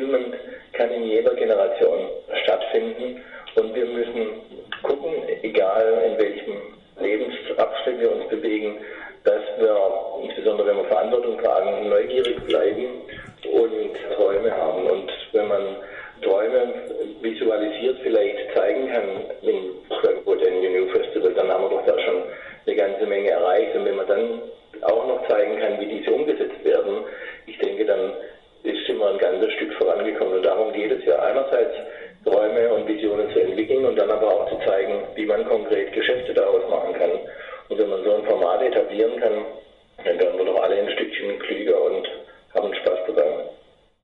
Filmen kann in jeder Generation stattfinden und wir müssen gucken, egal in welchem Lebensabschnitt wir uns bewegen, dass wir, insbesondere wenn wir Verantwortung tragen, neugierig bleiben und Träume haben. Und wenn man Träume visualisiert vielleicht zeigen kann im Frankfurt New Festival, dann haben wir doch da schon eine ganze Menge erreicht. Und wenn man dann auch noch zeigen kann, wie diese umgesetzt werden, ich denke, dann sind wir ein ganzes Stück vorangekommen. Und darum geht es ja einerseits, Träume und Visionen zu entwickeln und dann aber auch zu zeigen, wie man konkret Geschäfte daraus machen kann. Und wenn man so ein Format etablieren kann,